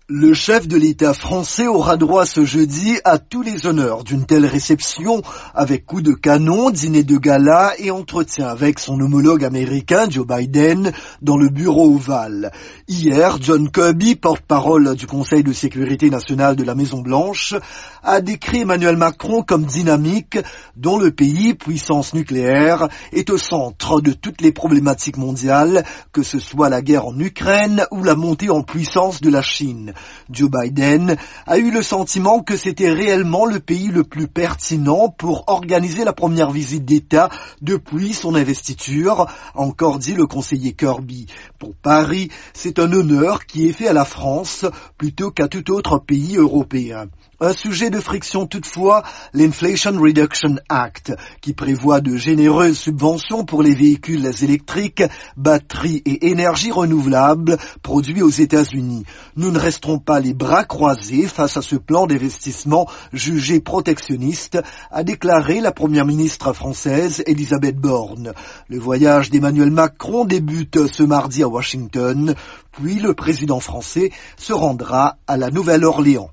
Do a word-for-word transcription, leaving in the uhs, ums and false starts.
Le chef de l'État français aura droit ce jeudi à tous les honneurs d'une telle réception avec coup de canon, dîner de gala et entretien avec son homologue américain Joe Biden dans le bureau ovale. Hier, John Kirby, porte-parole du Conseil de sécurité nationale de la Maison-Blanche, a décrit Emmanuel Macron comme dynamique, dont le pays, puissance nucléaire, est au centre de toutes les problématiques mondiales, que ce soit la guerre en Ukraine ou la montée en puissance de la Chine. Joe Biden a eu le sentiment que c'était réellement le pays le plus pertinent pour organiser la première visite d'État depuis son investiture, a encore dit le conseiller Kirby. Pour Paris, c'est un honneur qui est fait à la France plutôt qu'à tout autre pays européen. Un sujet de friction toutefois, l'Inflation Reduction Act, qui prévoit de généreuses subventions pour les véhicules électriques, batteries et énergies renouvelables produits aux États-Unis. Nous ne resterons pas les bras croisés face à ce plan d'investissement jugé protectionniste, a déclaré la première ministre française Elisabeth Borne. Le voyage d'Emmanuel Macron débute ce mardi à Washington, puis le président français se rendra à la Nouvelle-Orléans.